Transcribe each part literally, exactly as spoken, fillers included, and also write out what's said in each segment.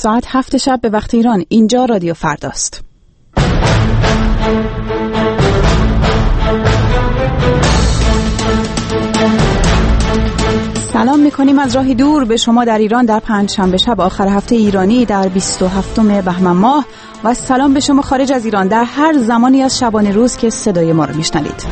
ساعت هفت شب به وقت ایران. اینجا رادیو فرداست. سلام میکنیم از راهی دور به شما در ایران در پنجشنبه شب آخر هفته ایرانی در بیست و هفتم بهمن ماه و سلام به شما خارج از ایران در هر زمانی از شبانه روز که صدای ما رو میشنوید.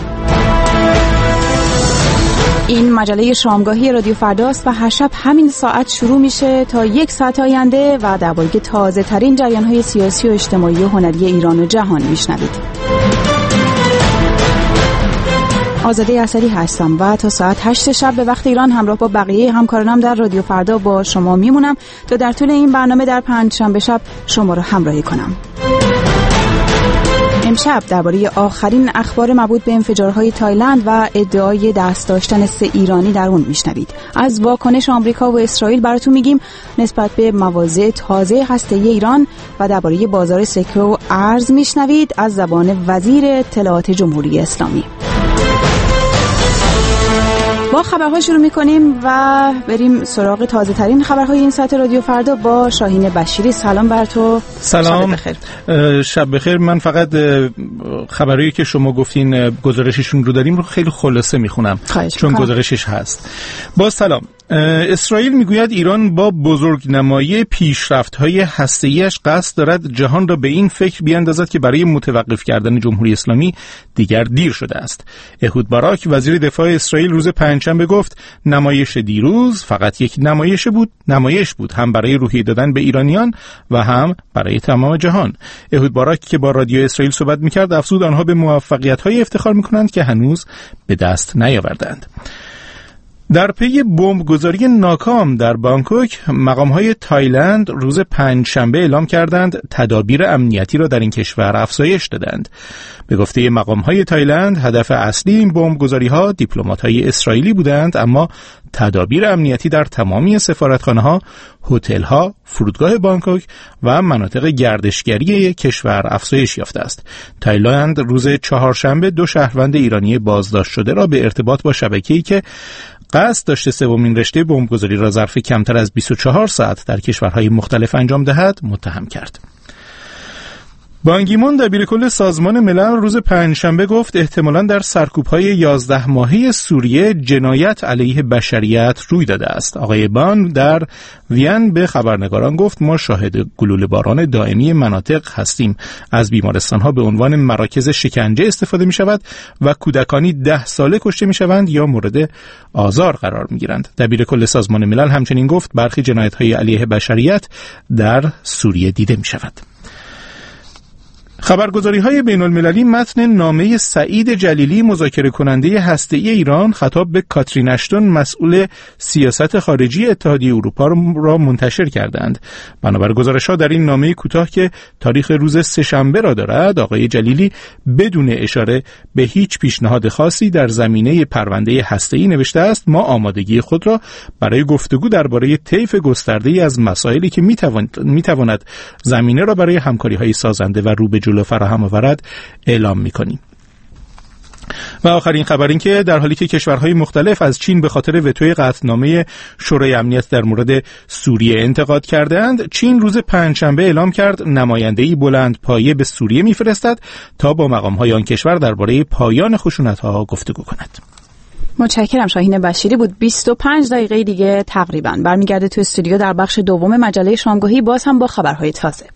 این مجله شامگاهی رادیو فرداست و هر شب همین ساعت شروع میشه تا یک ساعت آینده و درباره تازه ترین جریان های سیاسی و اجتماعی و هنری ایران و جهان میشنوید. آزاده اسدی هستم و تا ساعت هشت شب به وقت ایران همراه با بقیه همکارانم در رادیو فردا با شما میمونم تا در طول این برنامه در پنجشنبه شب شما رو همراهی کنم. امشب درباره آخرین اخبار مربوط به انفجارهای تایلند و ادعای دست داشتن سه ایرانی در اون میشنوید. از واکنش آمریکا و اسرائیل براتون میگیم نسبت به مواضع تازه هسته‌ای ایران و درباره بازار سکه و ارز میشنوید از زبان وزیر اطلاعات جمهوری اسلامی. با خبرها شروع میکنیم و بریم سراغ تازه ترین خبرهای این ساعت رادیو فردا با شاهین بشیری. سلام بر تو. سلام. شب بخیر. شب بخیر. من فقط خبرایی که شما گفتین گزارششون رو داریم رو خیلی خلاصه میخونم چون گزارشش هست. با سلام. اسرائیل میگوید ایران با بزرگنمایی پیشرفت‌های هسته‌ای‌اش قصد دارد جهان را به این فکر بیاندازد که برای متوقف کردن جمهوری اسلامی دیگر دیر شده است. اهود باراک وزیر دفاع اسرائیل روز پنجشنبه گفت نمایش دیروز فقط یک نمایش بود، نمایش بود هم برای روحیه دادن به ایرانیان و هم برای تمام جهان. اهود باراک که با رادیو اسرائیل صحبت می‌کرد افزود آنها به موفقیت‌های افتخار می‌کنند که هنوز به دست نیاوردند. در پی بمبگذاری ناکام در بانکوک، مقام‌های تایلند روز پنجشنبه اعلام کردند تدابیر امنیتی را در این کشور افزایش دادند. به گفته مقام‌های تایلند، هدف اصلی این بمبگذاری‌ها دیپلمات‌های اسرائیلی بودند، اما تدابیر امنیتی در تمامی سفارتخانه‌ها، هتل‌ها، فرودگاه بانکوک و مناطق گردشگری کشور افزایش یافته است. تایلند روز چهارشنبه دو شهروند ایرانی بازداشت شده را به ارتباط با شبکه‌ای که قصد داشته سومین رشته بمبگذاری را ظرف کمتر از بیست و چهار ساعت در کشورهای مختلف انجام دهد متهم کرد. بان کی مون دبیرکل سازمان ملل روز پنجشنبه گفت احتمالاً در سرکوب‌های یازده ماهه سوریه جنایت علیه بشریت روی داده است. آقای بان در وین به خبرنگاران گفت ما شاهد گلوله باران دائمی مناطق هستیم. از بیمارستان‌ها به عنوان مراکز شکنجه استفاده می‌شود و کودکانی ده ساله کشته می‌شوند یا مورد آزار قرار می‌گیرند. دبیرکل سازمان ملل همچنین گفت برخی جنایت‌های علیه بشریت در سوریه دیده می‌شود. خبرگزاری‌های بین‌المللی متن نامه سعید جلیلی مذاکره کننده هسته‌ای ایران خطاب به کاترین اشتون مسئول سیاست خارجی اتحادیه اروپا را منتشر کردند. بنابر گزارش‌ها در این نامه کوتاه که تاریخ روز سه‌شنبه را دارد، آقای جلیلی بدون اشاره به هیچ پیشنهاد خاصی در زمینه پرونده هسته‌ای نوشته است: ما آمادگی خود را برای گفتگو درباره طیف گسترده‌ای از مسائلی که می‌تواند می‌تواند زمینه را برای همکاری‌های سازنده و رو به جلو فراهم آورد اعلام می‌کنیم. و آخرین خبر این که در حالی که کشورهای مختلف از چین به خاطر وتوی قطعنامه شورای امنیت در مورد سوریه انتقاد کردند، چین روز پنجشنبه اعلام کرد نماینده‌ای بلند پایه به سوریه می‌فرستد تا با مقام‌های آن کشور درباره پایان خشونت‌ها گفتگو کند. متشکرم. شاهین بشیری بود. بیست و پنج دقیقه دیگه تقریباً برمیگرده تو استودیو در بخش دوم مجله شامگاهی، باز هم با خبرهای تازه.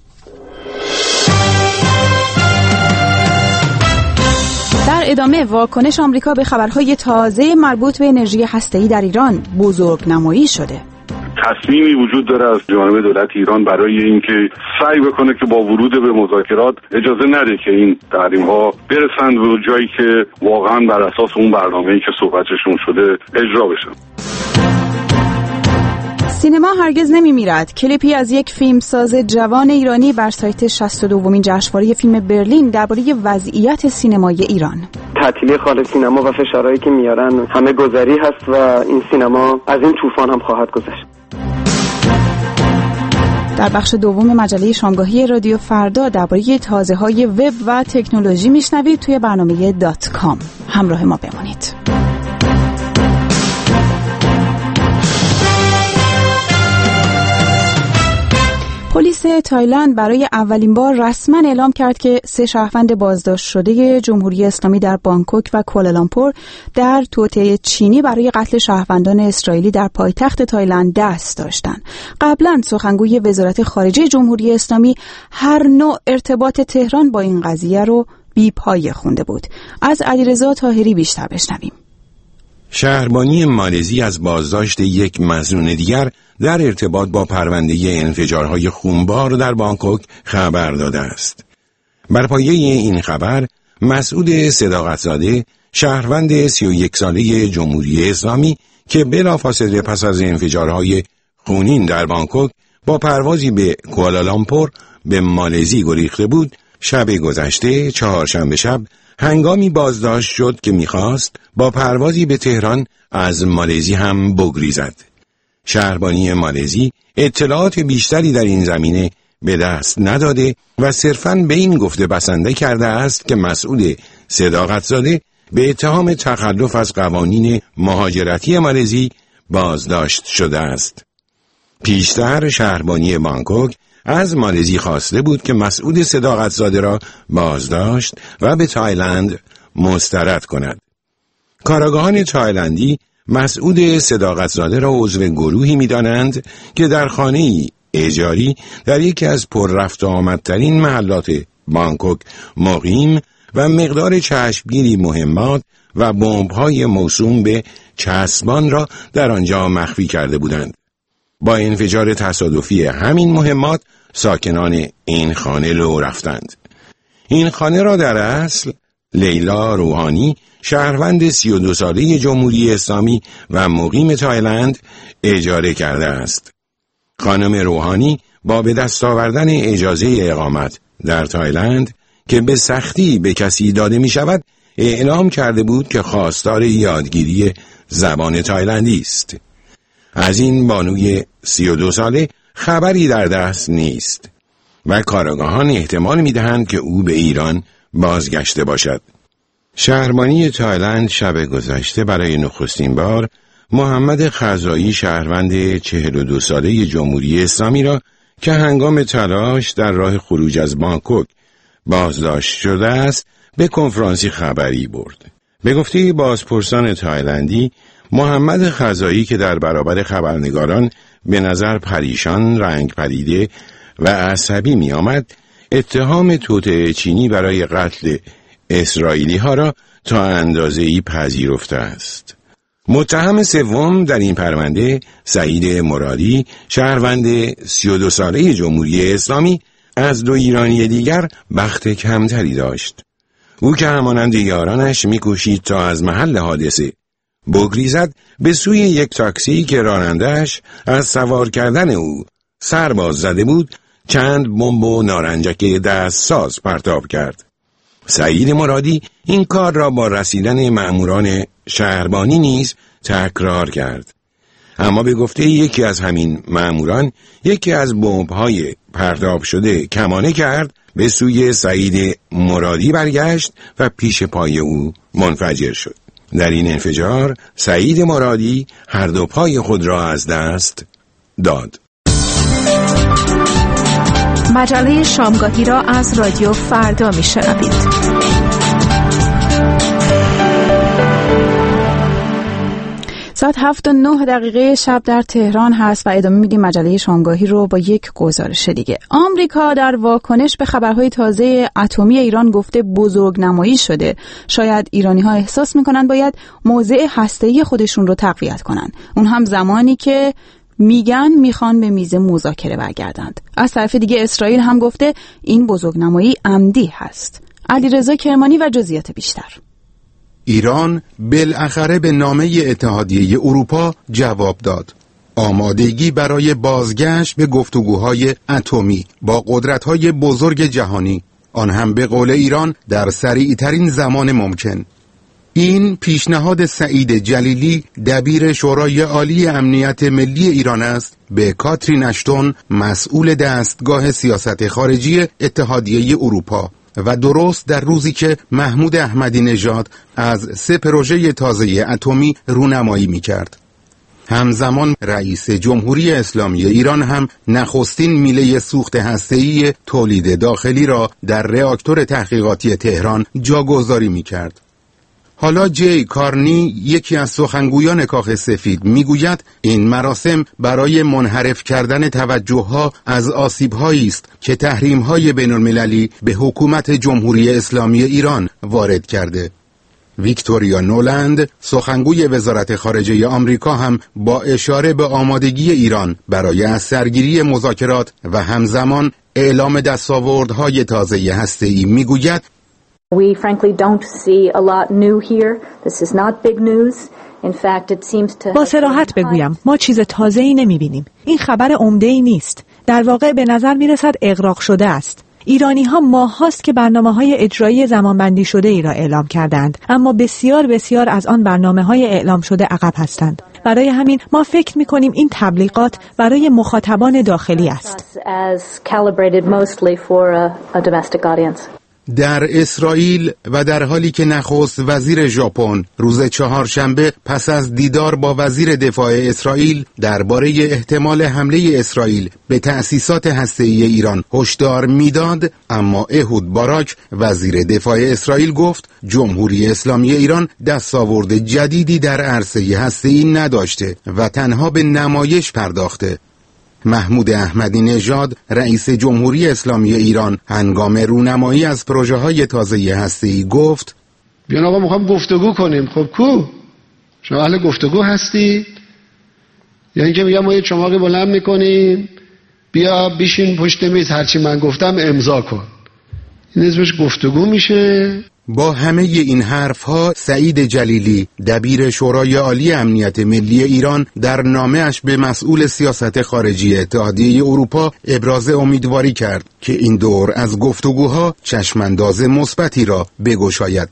در ادامه واکنش آمریکا به خبرهای تازه مربوط به انرژی هسته‌ای در ایران بزرگنمایی شده. تصمیمی وجود داره از جانب دولت ایران برای اینکه سعی بکنه که با ورود به مذاکرات اجازه نده که این تحریم‌ها برسند به جایی که واقعاً بر اساس اون برنامه‌ای که صحبتشون شده اجرا بشن. سینما هرگز نمی‌میرد. کلیپی از یک فیلمساز جوان ایرانی بر سایت شصت و دومین جشنواره فیلم برلین درباره وضعیت سینمای ایران. تعطیلی خال سینما و فشارهایی که میارن همه گذری هست و این سینما از این طوفان هم خواهد گذشت. در بخش دوم مجله شامگاهی رادیو فردا درباره تازه‌های وب و تکنولوژی میشنوید توی برنامه دات کام. همراه ما بمانید. پلیس تایلند برای اولین بار رسما اعلام کرد که سه شهروند بازداشت شده جمهوری اسلامی در بانکوک و کوالالامپور در توطئه چینی برای قتل شهروندان اسرائیلی در پایتخت تایلند دست داشتند. قبلا سخنگوی وزارت خارجه جمهوری اسلامی هر نوع ارتباط تهران با این قضیه رو بی پایه خونده بود. از علیرضا طاهری بیشتر بشنویم. شهربانی مالزی از بازداشت یک مظنون دیگر در ارتباط با پرونده انفجارهای خونبار در بانکوک خبر داده است. بر پایه این خبر، مسعود صداقتزاده، شهروند سی و یک ساله جمهوری اسلامی که بلافاصله پس از انفجارهای خونین در بانکوک با پروازی به کوالالامپور به مالزی گریخته بود، شب گذشته چهارشنبه شب هنگامی بازداشت شد که می‌خواست با پروازی به تهران از مالزی هم بگریزد. شهربانی مالزی اطلاعات بیشتری در این زمینه به دست نداده و صرفاً به این گفته بسنده کرده است که مسعود صداقتزاده به اتهام تخلف از قوانین مهاجرتی مالزی بازداشت شده است. پیشتر شهربانی بانکوک از مالزی خواسته بود که مسعود صداقتزاده را بازداشت و به تایلند مسترد کند. کاراگاهان تایلندی مسعود صداقتزاده را عضو گروهی می‌دانند که در خانه‌ای اجاری در یکی از پر رفت و آمدترین محلات بانکوک مقیم و مقدار چشمگیری مهمات و بمب‌های موسوم به چسبان را در آنجا مخفی کرده بودند. با انفجار تصادفی همین مهمات ساکنان این خانه لو رفتند. این خانه را در اصل لیلا روحانی، شهروند سی و دو ساله جمهوری اسلامی و مقیم تایلند اجاره کرده است. خانم روحانی با به دست آوردن اجازه اقامت در تایلند که به سختی به کسی داده می شود، اعلام کرده بود که خواستار یادگیری زبان تایلندی است. از این بانوی سی و دو ساله خبری در دست نیست و کارآگاهان احتمال می دهند که او به ایران بازگشته باشد. شهربانی تایلند شب گذشته برای نخستین بار محمد خزایی، شهروند چهل و دو ساله جمهوری اسلامی را که هنگام تلاش در راه خروج از بانکوک بازداشت شده است به کنفرانسی خبری برد. به گفته بازپرسان تایلندی، محمد خزایی که در برابر خبرنگاران به نظر پریشان، رنگ پریده و عصبی می آمد، اتهام توطئه چینی برای قتل اسرائیلی ها را تا اندازه‌ای پذیرفته است. متهم سوم در این پرونده، سعید مرادی، شهروند سی و دو ساله جمهوری اسلامی، از دو ایرانی دیگر بخت کمتری داشت. او که همانند یارانش می‌کوشید تا از محل حادثه بگریزد، به سوی یک تاکسی که راننده‌اش از سوار کردن او سرباز زده بود، چند بمب و نارنجک دستساز پرتاب کرد. سعید مرادی این کار را با رسیدن مأموران شهربانی نیز تکرار کرد. اما به گفته یکی از همین مأموران، یکی از بمب‌های پرتاب شده کمانه کرد، به سوی سعید مرادی برگشت و پیش پای او منفجر شد. در این انفجار سعید مرادی هر دو پای خود را از دست داد. مجله شامگاهی را از رادیو فردا میشنوید. ساعت هفت و نه دقیقه شب در تهران هست و ادامه میدیم مجله شامگاهی رو با یک گزارش دیگه. آمریکا در واکنش به خبرهای تازه اتمی ایران گفته بزرگنمایی شده. شاید ایرانی ها احساس میکنن باید موضع هسته‌ای خودشون رو تقویت کنن. اون هم زمانی که میگن میخوان به میز مذاکره برگردند. از طرف دیگه اسرائیل هم گفته این بزرگنمایی عمدی هست. علیرضا کرمانی و جزئیات بیشتر. ایران بالاخره به نامه اتحادیه اروپا جواب داد. آمادگی برای بازگشت به گفتگوهای اتمی با قدرت‌های بزرگ جهانی، آن هم به قول ایران در سریع‌ترین زمان ممکن. این پیشنهاد سعید جلیلی، دبیر شورای عالی امنیت ملی ایران است، به کاترین اشتون، مسئول دستگاه سیاست خارجی اتحادیه اروپا، و درست در روزی که محمود احمدی نژاد از سه پروژه تازه اتمی رونمایی می‌کرد. همزمان رئیس جمهوری اسلامی ایران هم نخستین میله سوخت هسته‌ای تولید داخلی را در راکتور تحقیقاتی تهران جاگذاری می‌کرد. حالا جی کارنی، یکی از سخنگویان کاخ سفید، میگوید این مراسم برای منحرف کردن توجهها از آسیب‌هایی است که تحریم‌های بین‌المللی به حکومت جمهوری اسلامی ایران وارد کرده. ویکتوریا نولند، سخنگوی وزارت خارجه آمریکا، هم با اشاره به آمادگی ایران برای از سرگیری مذاکرات و همزمان اعلام دستاوردهای تازه هسته‌ای میگوید We frankly don't see a lot new here. This is not big news. In fact, it seems to با صراحت بگویم ما چیز تازه‌ای نمی‌بینیم. این خبر عمده‌ای نیست. در واقع به نظر می‌رسد اغراق شده است. ایرانی‌ها ماه‌هاست که برنامه‌های اجرایی زمانبندی شده ای را اعلام کردند، اما بسیار بسیار از آن برنامه‌های اعلام شده عقب هستند. برای همین ما فکر می‌کنیم این تبلیغات برای مخاطبان داخلی است. در اسرائیل و در حالی که نخست وزیر ژاپن روز چهارشنبه پس از دیدار با وزیر دفاع اسرائیل درباره احتمال حمله اسرائیل به تأسیسات هسته‌ای ایران هشدار میداد، اما اهود باراک وزیر دفاع اسرائیل گفت جمهوری اسلامی ایران دستاورد جدیدی در عرصه هسته‌ای نداشته و تنها به نمایش پرداخته. محمود احمدی نژاد رئیس جمهوری اسلامی ایران هنگام رونمایی از پروژه‌های تازه هسته‌ای گفت بیان آقا میخوام گفتگو کنیم. خب کو؟ شما اهل گفتگو هستید؟ یا اینکه میگم ما یه چماقی بلند میکنیم بیا بیشین پشت میز هرچی من گفتم امضا کن. این اسمش گفتگو میشه؟ با همه این حرفها سعید جلیلی دبیر شورای عالی امنیت ملی ایران در نامه‌اش به مسئول سیاست خارجی اتحادیه اروپا ابراز امیدواری کرد که این دور از گفتگوها چشمانداز مثبتی را بگشاید.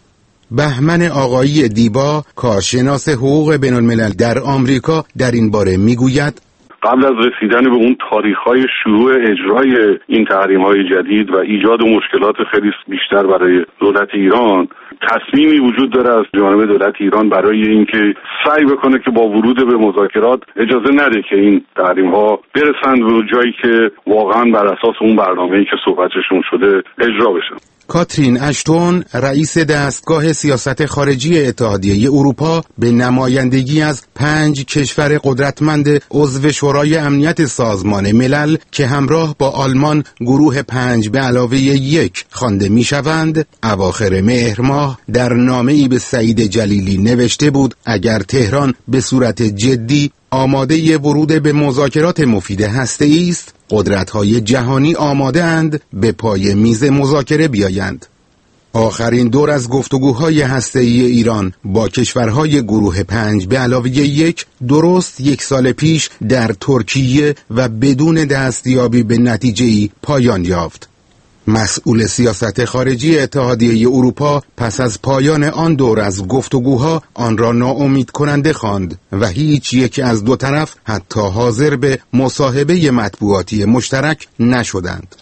بهمن آقایی دیبا، کارشناس حقوق بین الملل در آمریکا، در این باره میگوید قبل از رسیدن به اون تاریخ‌های شروع اجرای این تحریم‌های جدید و ایجاد مشکلات خیلی بیشتر برای دولت ایران، تصمیمی وجود داره از جانب دولت ایران برای اینکه سعی بکنه که با ورود به مذاکرات اجازه نده که این تحریم‌ها برسند به جایی که واقعاً بر اساس اون برنامه‌ای که صحبتشون شده اجرا بشن. کاترین اشتون رئیس دستگاه سیاست خارجی اتحادیه اروپا به نمایندگی از پنج کشور قدرتمند عضو شورای امنیت سازمان ملل که همراه با آلمان گروه پنج به علاوه یک خوانده میشوند، اواخر مهر ماه در نامه‌ای به سعید جلیلی نوشته بود اگر تهران به صورت جدی آماده ورود به مذاکرات مفید هسته‌ای است، قدرت‌های جهانی آماده اند به پای میز مذاکره بیایند. آخرین دور از گفتگوهای هسته‌ای ایران با کشورهای گروه پنج به علاوه یک درست یک سال پیش در ترکیه و بدون دستیابی به نتیجه‌ای پایان یافت. مسئول سیاست خارجی اتحادیه اروپا پس از پایان آن دور از گفتگوها آن را ناامید کننده خواند و هیچ یک از دو طرف حتی حاضر به مصاحبه مطبوعاتی مشترک نشدند.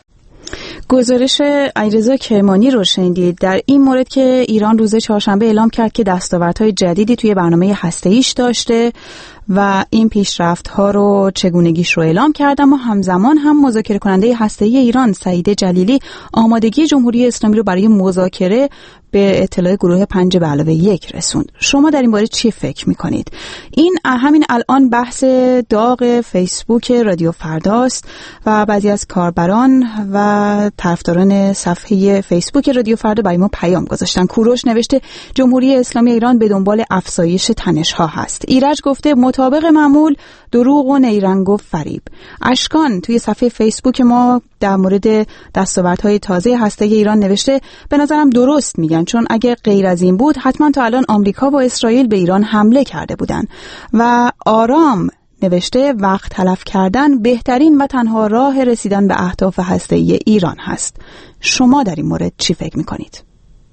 گزارش علیرضا کرمانی رو شنیدید در این مورد که ایران روز چهارشنبه اعلام کرد که دستاوردهای جدیدی توی برنامه هسته‌ایش داشته و این پیشرفت‌ها رو چگونگیش رو اعلام کرد، اما همزمان هم مذاکره کننده هسته‌ای ایران سعید جلیلی آمادگی جمهوری اسلامی رو برای مذاکره به اطلاع گروه پنج به علاوه یک رسوند. شما در این باره چی فکر می‌کنید؟ این همین الان بحث داغ فیسبوک رادیو فرداست و بعضی از کاربران و طرفداران صفحه فیسبوک رادیو فردا برای ما پیام گذاشتن. کوروش نوشته جمهوری اسلامی ایران به دنبال افزایش تنش‌ها هست. ایرج گفته مطابق معمول دروغ و نیرنگ و فریب. اشکان توی صفحه فیسبوک ما در مورد دستاوردهای تازه هسته‌ای ایران نوشته به نظرم درست میگن، چون اگه غیر از این بود حتما تا الان آمریکا و اسرائیل به ایران حمله کرده بودن. و آرام نوشته وقت تلف کردن بهترین و تنها راه رسیدن به اهداف هسته‌ای ایران هست. شما در این مورد چی فکر میکنید؟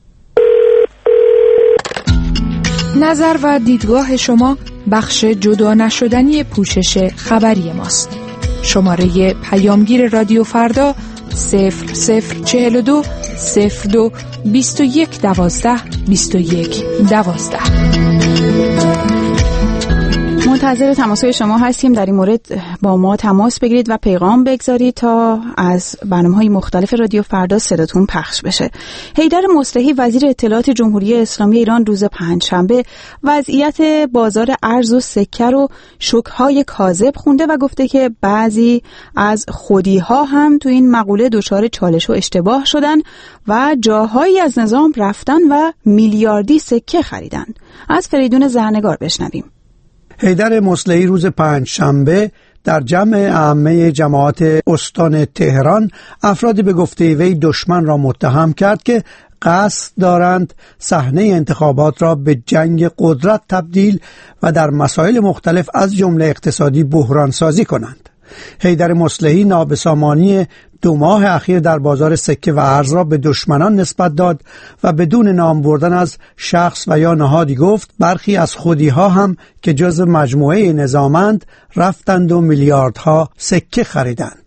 نظر و دیدگاه شما بخش جدا نشدنی پوشش خبری ماست. شماره پیامگیر رادیو فردا صفر صفر چهل و دو صفر دو بیست و یک دوازده بیست و یک دوازده. منتظر تماس‌های شما هستیم. در این مورد با ما تماس بگیرید و پیغام بگذارید تا از برنامه‌های مختلف رادیو فردا صداتون پخش بشه. حیدر مصلحی وزیر اطلاعات جمهوری اسلامی ایران روز پنجشنبه وضعیت بازار ارز و سکه رو شوک‌های کاذب خونده و گفته که بعضی از خودی‌ها هم تو این مقوله دچار چالش و اشتباه شدن و جاهایی از نظام رفتن و میلیاردی سکه خریدن. از فریدون زرنگار بشنویم. حیدر مصلحی روز پنجشنبه در جمع عامه جماعت استان تهران افرادی به گفته وی دشمن را متهم کرد که قصد دارند صحنه انتخابات را به جنگ قدرت تبدیل و در مسائل مختلف از جمله اقتصادی بحران سازی کنند. حیدر مصلحی نابسامانی دو ماه اخیر در بازار سکه و ارز را به دشمنان نسبت داد و بدون نام بردن از شخص و یا نهادی گفت برخی از خودی‌ها هم که جز مجموعه نظامند رفتند و میلیاردها سکه خریدند.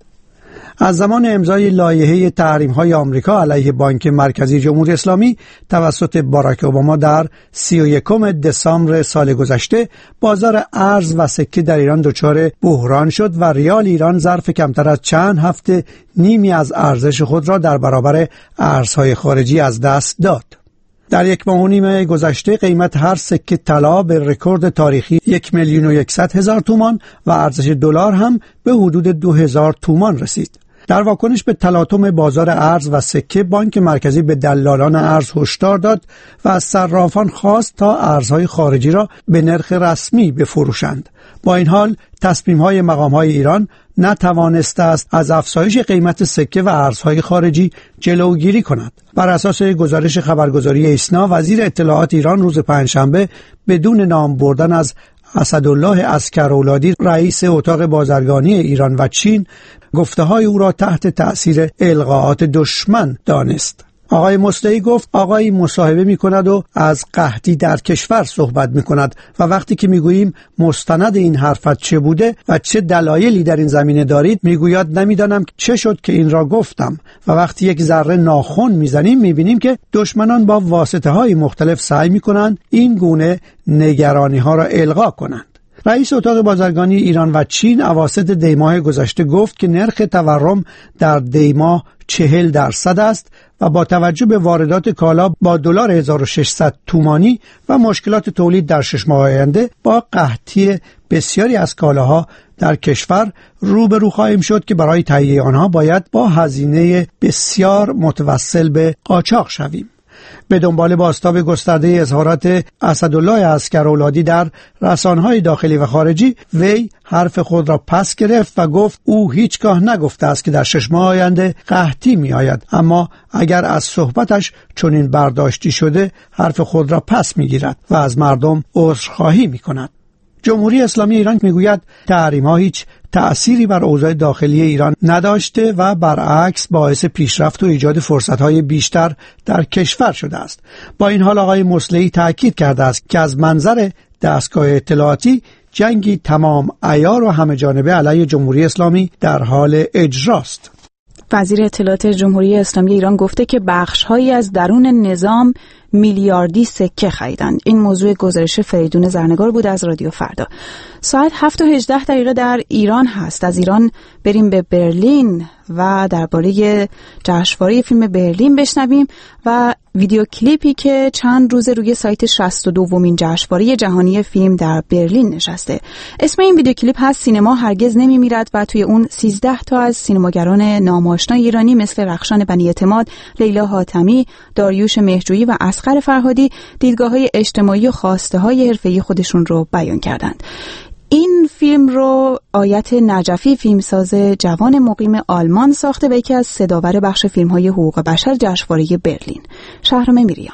از زمان امضای لایحه تحریم‌های آمریکا علیه بانک مرکزی جمهوری اسلامی توسط باراک اوباما در سی و یکم دسامبر سال گذشته بازار ارز و سکه در ایران دچار بحران شد و ریال ایران ظرف کمتر از چند هفته نیمی از ارزش خود را در برابر ارزهای خارجی از دست داد. در یک ماه و نیم گذشته قیمت هر سکه طلا به رکورد تاریخی یک میلیون و یکصد هزار تومان و ارزش دلار هم به حدود دو هزار تومان رسید. در واکنش به تلاطم بازار ارز و سکه بانک مرکزی به دلالان ارز هشدار داد و از صرافان خواست تا ارزهای خارجی را به نرخ رسمی بفروشند. با این حال تصمیم‌های مقام‌های ایران نتوانسته است از افزایش قیمت سکه و ارزهای خارجی جلوگیری کند. بر اساس گزارش خبرگزاری ایسنا وزیر اطلاعات ایران روز پنجشنبه بدون نام بردن از اسدالله عسکرولادی رئیس اتاق بازرگانی ایران و چین گفته‌های او را تحت تأثیر القاءات دشمن دانست. آقای مصلحی گفت آقایی مصاحبه می کند و از قحطی در کشور صحبت می کند و وقتی که می گوییم مستند این حرفت چه بوده و چه دلایلی در این زمینه دارید می گوید نمیدانم چه شد که این را گفتم و وقتی یک ذره ناخن می زنیم می بینیم که دشمنان با واسطه های مختلف سعی می کنند این گونه نگرانی ها را القا کنند. رئیس اتاق بازرگانی ایران و چین اواسط دیماه گذشته گفت که نرخ تورم در دیماه چهل درصد است و با توجه به واردات کالا با دلار هزار و ششصد تومانی و مشکلات تولید در شش ماه آینده با قحطی بسیاری از کالاها در کشور روبرو خواهیم شد که برای تهیه آنها باید با هزینه بسیار متوسل به قاچاق شویم. به دنبال بازتاب گسترده اظهارات اسدالله عسکرولادی در رسانه‌های داخلی و خارجی وی حرف خود را پس گرفت و گفت او هیچگاه نگفته است که در شش ماه آینده قحطی می آید، اما اگر از صحبتش چنین برداشتی شده حرف خود را پس می گیرد و از مردم عذرخواهی می کند. جمهوری اسلامی ایران میگوید تحریم‌ها هیچ تأثیری بر اوضاع داخلی ایران نداشته و برعکس باعث پیشرفت و ایجاد فرصت‌های بیشتر در کشور شده است. با این حال آقای مصلحی تأکید کرده است که از منظر دستگاه اطلاعاتی جنگی تمام عیار و همه جانبه علیه جمهوری اسلامی در حال اجراست. وزیر اطلاعات جمهوری اسلامی ایران گفته که بخش‌هایی از درون نظام میلیاردی سکه خریدند. این موضوع گزارش فریدون زرنگار بود از رادیو فردا. ساعت هفت و هجده دقیقه در ایران هست. از ایران بریم به برلین و درباره جشنواره فیلم برلین بشنویم و ویدیو کلیپی که چند روز روی سایت شصت و دومین جشنواره جهانی فیلم در برلین نشسته. اسم این ویدیو کلیپ هست سینما هرگز نمیمیرد و توی اون سیزده تا از سینماگران ناماشنا ایرانی مثل رخشان بنی اعتماد، لیلا حاتمی، داریوش مهرجویی و اصغر فرهادی دیدگاه‌های اجتماعی و خواسته‌های حرفه‌ای خودشون رو بیان کردند. این فیلم رو آیت نجفی فیلمساز جوان مقیم آلمان ساخته و یکی از صداور بخش فیلم‌های حقوق بشر جشنواره برلین. شهرام میریان.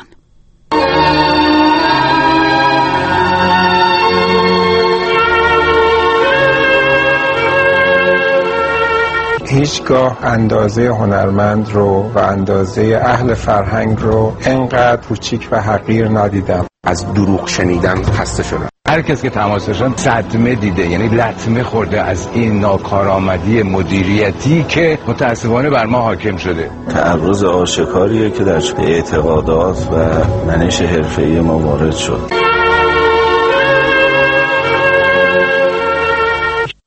هیچگاه اندازه هنرمند رو و اندازه اهل فرهنگ رو انقدر کوچیک و حقیر ندیدم. از دروغ شنیدن خسته شدم. هر کس که تماشاشان صدمه دیده، یعنی لطمه خورده از این ناکارآمدی مدیریتی که متاسفانه بر ما حاکم شده. تعرض آشکاریه که در اعتقادات و منش حرفه‌ای ما وارد شد.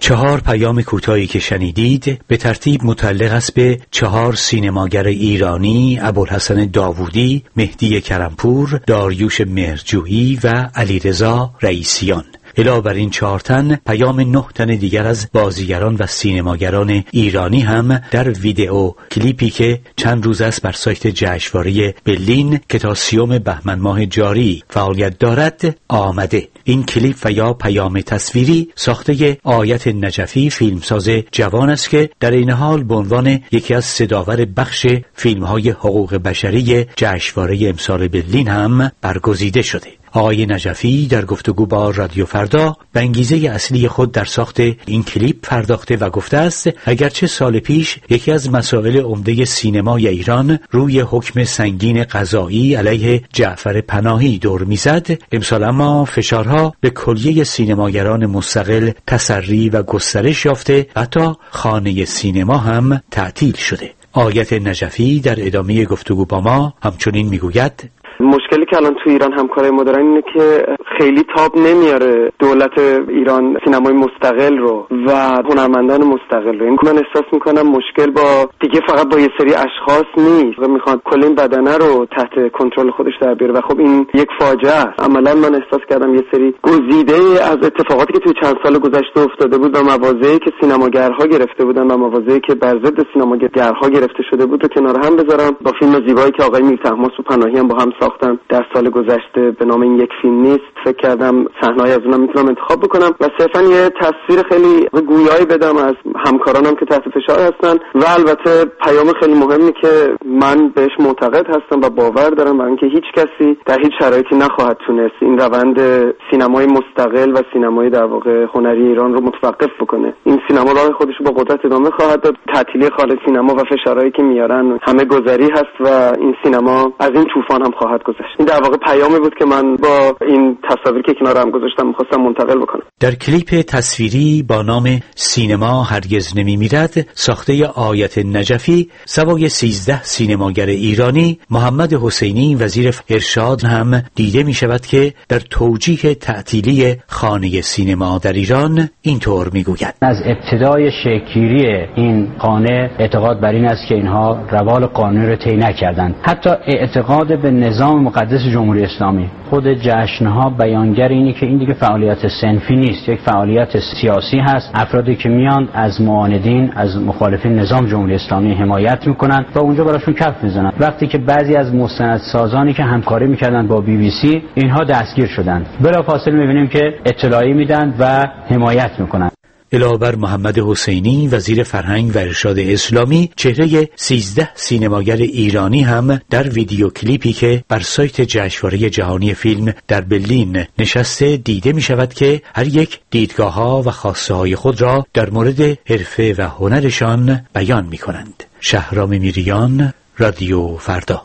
چهار پیام کوتاهی که شنیدید به ترتیب متعلق است به چهار سینماگر ایرانی: ابوالحسن داوودی، مهدی کرمپور، داریوش مهرجویی و علیرضا رئیسیان. علاوه بر این چهار تن، پیام نه تن دیگر از بازیگران و سینماگران ایرانی هم در ویدئو کلیپی که چند روز است بر سایت جشنواره برلین که تا سیوم بهمن ماه جاری فعالیت دارد آمده. این کلیپ و یا پیام تصویری ساخته آیت نجفی، فیلمساز جوان است که در این حال به عنوان یکی از صداور بخش فیلم‌های حقوق بشری جشنواره امسال برلین هم برگزیده شده. آقای نجفی در گفتگو با رادیو فردا به انگیزه اصلی خود در ساخت این کلیپ پرداخته و گفته است اگرچه سال پیش یکی از مسائل عمده سینمای ایران روی حکم سنگین قضایی علیه جعفر پناهی دور میزد، امسال اما فشارها به کلیه سینماگران مستقل تسری و گسترش یافته، حتی خانه سینما هم تعطیل شده. آیت نجفی در ادامه گفتگو با ما همچنین میگوید: مشکلی که الان تو ایران همکارای ما دارن اینه که خیلی تاب نمیاره دولت ایران سینمای مستقل رو و هنرمندان مستقل رو. این من احساس میکنم مشکل با دیگه فقط با یه سری اشخاص نیست، میخواد کل این بدنه رو تحت کنترل خودش در بیاره و خب این یک فاجعه است. عملا من احساس کردم یه سری گزیده از اتفاقاتی که توی چند سال گذشته افتاده بود و مواضعی که سینماگرها گرفته بودن و مواضعی که بر ضد سینماگرها گرفته شده بود رو کنار هم بذارم با فیلم زیبایی که آقای میر طهماسب و پناهی هم با هم ساختن در سال گذشته به نام این یک فیلم نیست. فکر کردم صحنه‌ای از اونم میتونم انتخاب بکنم و صرفا یه تصویر خیلی گویایی بدم از همکارانم که تحت فشار هستن و البته پیام خیلی مهمی که من بهش معتقد هستم و باور دارم برای اینکه هیچ کسی در هیچ شرایطی نخواهد تونست این روند سینمای مستقل و سینمای در واقع هنری ایران رو متوقف بکنه. این سینما راه خودش رو با قدرت ادامه خواهد داد. تعطیلی خال سینما و فشارهایی که میارن همه گذری هست و این سینما از این طوفان هم خواهد گذشت. این در واقع پیامی بود که من با این تصاویری که کنار هم گذاشتم می‌خواستم منتقل بکنم. در کلیپ تصویری با نام سینما هرگز نمی‌میرد ساخته آیت نجفی سوای سیزده سینماگر ایرانی، محمد حسینی وزیر ارشاد هم دیده می‌شود که در توجیه تعطیلی خانه سینما در ایران اینطور می‌گوید: از ابتدای شکل‌گیری این خانه اعتقاد بر این است که اینها روال قانونی را طی نکردند. حتی اعتقاد به نظام مقدس جمهوری اسلامی. خود جشن‌ها بیانگر اینه که این دیگه فعالیت صنفی نیست، یک فعالیت سیاسی هست. افرادی که میان از معاندین، از مخالفین نظام جمهوری اسلامی حمایت میکنن و اونجا براشون کف میزنن. وقتی که بعضی از مستندسازانی که همکاری میکردن با بی بی سی اینها دستگیر شدند، بلافاصله میبینیم که اطلاعی میدن و حمایت میکنن. علاوه بر محمد حسینی وزیر فرهنگ و ارشاد اسلامی، چهره سیزده سینماگر ایرانی هم در ویدیو کلیپی که بر سایت جشنواره جهانی فیلم در برلین نشسته دیده می شود که هر یک دیدگاه‌ها و خواسته های خود را در مورد حرفه و هنرشان بیان می کنند. شهرام میریان، رادیو فردا.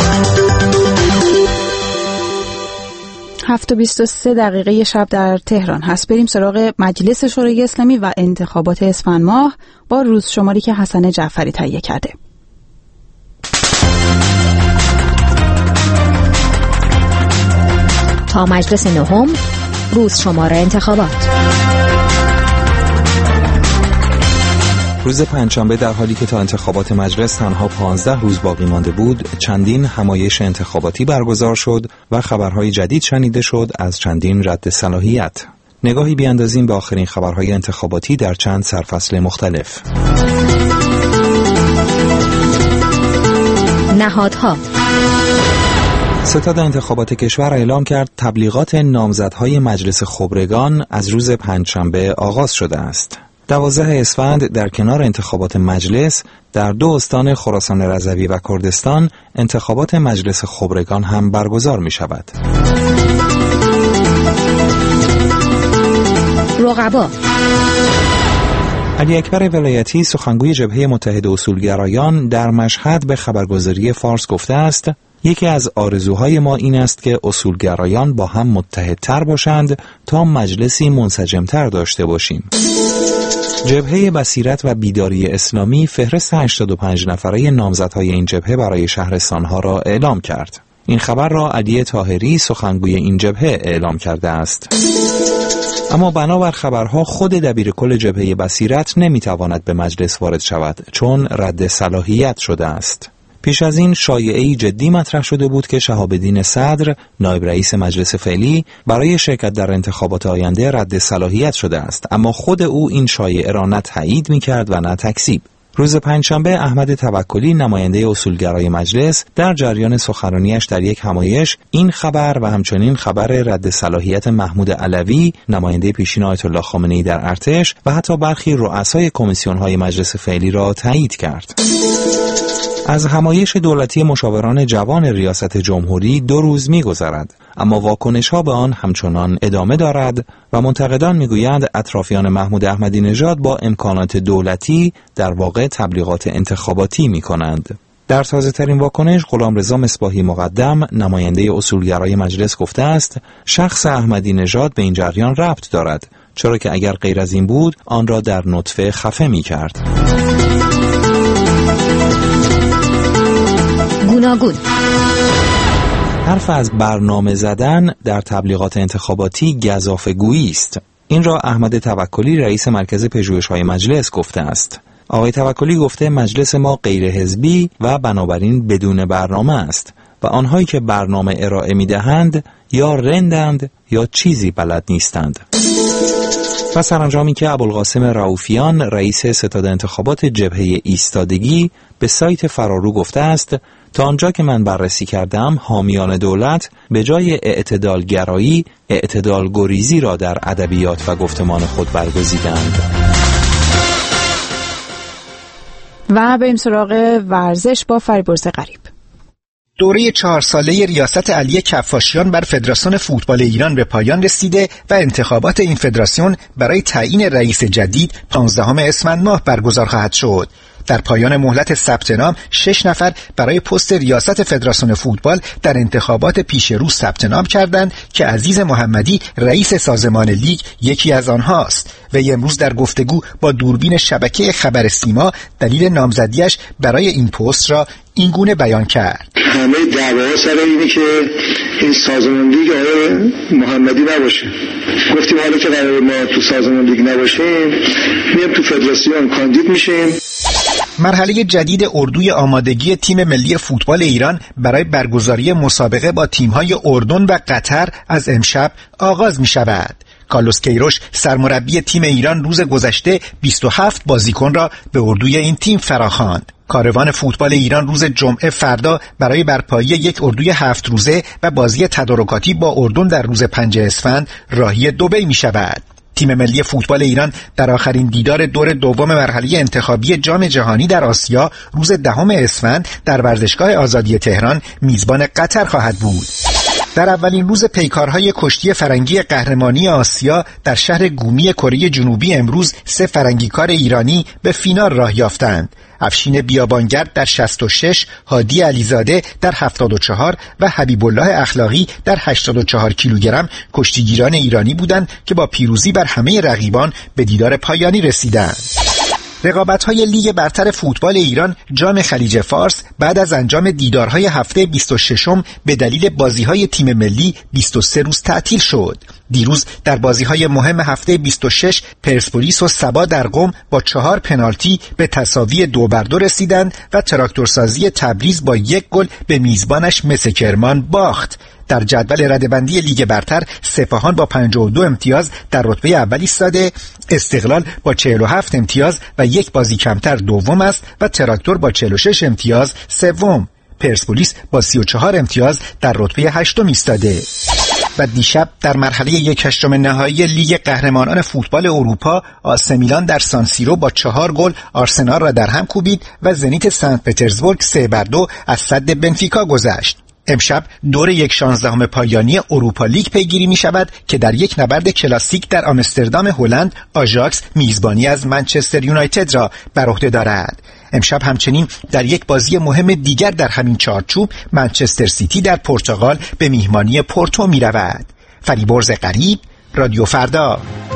هفت و بیست و سه دقیقه شب در تهران هست. بریم سراغ مجلس شورای اسلامی و انتخابات اسفند ماه با روز شماری که حسن جعفری تهیه کرده. تا مجلس نهم، روز شماره انتخابات. روز پنجشنبه در حالی که تا انتخابات مجلس تنها پانزده روز باقی مانده بود، چندین همایش انتخاباتی برگزار شد و خبرهای جدید شنیده شد از چندین رد صلاحیت. نگاهی بیاندازیم به آخرین خبرهای انتخاباتی در چند سرفصل مختلف. نهادها. ستاد انتخابات کشور اعلام کرد تبلیغات نامزدهای مجلس خبرگان از روز پنجشنبه آغاز شده است. دوازده اسفند در کنار انتخابات مجلس در دو استان خراسان رضوی و کردستان انتخابات مجلس خبرگان هم برگزار می شود. رقبا. علی اکبر ولایتی سخنگوی جبهه متحد اصولگرایان در مشهد به خبرگزاری فارس گفته است: یکی از آرزوهای ما این است که اصولگرایان با هم متحدتر باشند تا مجلسی منسجمتر داشته باشیم. جبهه بصیرت و بیداری اسلامی فهرست هشتاد و پنج نفره نامزدهای این جبهه برای شهرستانها را اعلام کرد. این خبر را علی طاهری سخنگوی این جبهه اعلام کرده است. اما بنابر خبرها خود دبیرکل جبهه بصیرت نمیتواند به مجلس وارد شود چون رد صلاحیت شده است. پیش از این شایعه‌ای جدی مطرح شده بود که شهاب الدین صدر، نایب رئیس مجلس فعلی، برای شرکت در انتخابات آینده رد صلاحیت شده است، اما خود او این شایعه را نه تایید می‌کرد و نه تکذیب. روز پنجشنبه احمد توکلی نماینده اصولگرای مجلس در جریان سخنرانیش در یک همایش این خبر و همچنین خبر رد صلاحیت محمود علوی نماینده پیشین آیت الله خامنه‌ای در ارتش و حتی برخی رؤسای کمیسیون‌های مجلس فعلی را تایید کرد. از همایش دولتی مشاوران جوان ریاست جمهوری دو روز می‌گذرد، اما واکنش‌ها به آن همچنان ادامه دارد و منتقدان می‌گویند اطرافیان محمود احمدی نژاد با امکانات دولتی در واقع تبلیغات انتخاباتی می‌کنند. در تازه‌ترین واکنش غلامرضا مصباحی مقدم نماینده اصولگرای مجلس گفته است شخص احمدی نژاد به این جریان ربط دارد، چرا که اگر غیر از این بود آن را در نطفه خفه می‌کرد. گوناگون حرف از برنامه زدن در تبلیغات انتخاباتی گزافه‌گویی است. این را احمد توکلی رئیس مرکز پژوهش‌های مجلس گفته است. آقای توکلی گفته مجلس ما غیر حزبی و بنابراین بدون برنامه است و آنهایی که برنامه ارائه می‌دهند یا رندند یا چیزی بلد نیستند. و سرانجامی که ابوالقاسم رؤوفیان رئیس ستاد انتخابات جبهه ایستادگی به سایت فرارو گفته است تا آنجا که من بررسی کردم حامیان دولت به جای اعتدال گرایی اعتدال گریزی را در ادبیات و گفتمان خود برگزیدند. و بریم سراغ ورزش با فریبرز غریب. دوره چهار ساله ریاست علی کفاشیان بر فدراسیون فوتبال ایران به پایان رسیده و انتخابات این فدراسیون برای تعیین رئیس جدید پانزدهم اسفند ماه برگزار خواهد شد. در پایان مهلت ثبت نام شش نفر برای پست ریاست فدراسیون فوتبال در انتخابات پیش رو ثبت نام کردند که عزیز محمدی رئیس سازمان لیگ یکی از آنهاست و امروز در گفتگو با دوربین شبکه خبر سیما دلیل نامزدیش برای این پست را این گونه بیان کرد. همه دعواها سر اینه که این سازمان لیگ آقای محمدی نباشه. گفتیم حالا که قرار ما تو سازمان لیگ نباشیم میام تو فدراسیون کاندید میشیم. مرحله جدید اردوی آمادگی تیم ملی فوتبال ایران برای برگزاری مسابقه با تیم‌های اردن و قطر از امشب آغاز می‌شود. کارلوس کیروش سرمربی تیم ایران روز گذشته بیست و هفت بازیکن را به اردوی این تیم فراخواند. کاروان فوتبال ایران روز جمعه فردا برای برپایی یک اردوی هفت روزه و بازی تدارکاتی با اردن در روز پنج اسفند راهی دبی می‌شود. تیم ملی فوتبال ایران در آخرین دیدار دور دوم مرحله انتخابی جام جهانی در آسیا روز دهم اسفند در ورزشگاه آزادی تهران میزبان قطر خواهد بود. در اولین روز پیکارهای کشتی فرنگی قهرمانی آسیا در شهر گومی کره جنوبی امروز سه فرنگیکار ایرانی به فینال راه یافتند. افشین بیابانگرد در شصت و شش، هادی علیزاده در هفتاد و چهار و حبیب الله اخلاقی در هشتاد و چهار کیلوگرم کشتیگیران ایرانی بودند که با پیروزی بر همه رقیبان به دیدار پایانی رسیدند. رقابت‌های لیگ برتر فوتبال ایران جام خلیج فارس بعد از انجام دیدارهای هفته بیست و ششم به دلیل بازی‌های تیم ملی بیست و سه روز تعطیل شد. دیروز در بازی‌های مهم هفته بیست و شش پرسپولیس و سبا در قم با چهار پنالتی به تساوی دو بر دو رسیدند و تراکتورسازی تبریز با یک گل به میزبانش مس کرمان باخت. در جدول رده‌بندی لیگ برتر سپاهان با پنجاه و دو امتیاز در رتبه اول ایستاده، استقلال با چهل و هفت امتیاز و یک بازی کمتر دوم است و تراکتور با چهل و شش امتیاز سوم. پرسپولیس با سی و چهار امتیاز در رتبه هشتم ایستاده. و دیشب در مرحله یک هشتم نهایی لیگ قهرمانان فوتبال اروپا آس میلان در سانسیرو با چهار گل آرسنال را در هم کوبید و زنیت سنت پترزبورگ سه بر دو از سد بنفیکا گذشت. امشب دور یک شانزدهم پایانی اروپا لیگ پیگیری می شود که در یک نبرد کلاسیک در آمستردام هلند آژاکس میزبانی از منچستر یونایتد را بر عهده دارد. امشب همچنین در یک بازی مهم دیگر در همین چارچوب منچستر سیتی در پرتغال به میهمانی پورتو می رود. فریبرز غریب، رادیو فردا.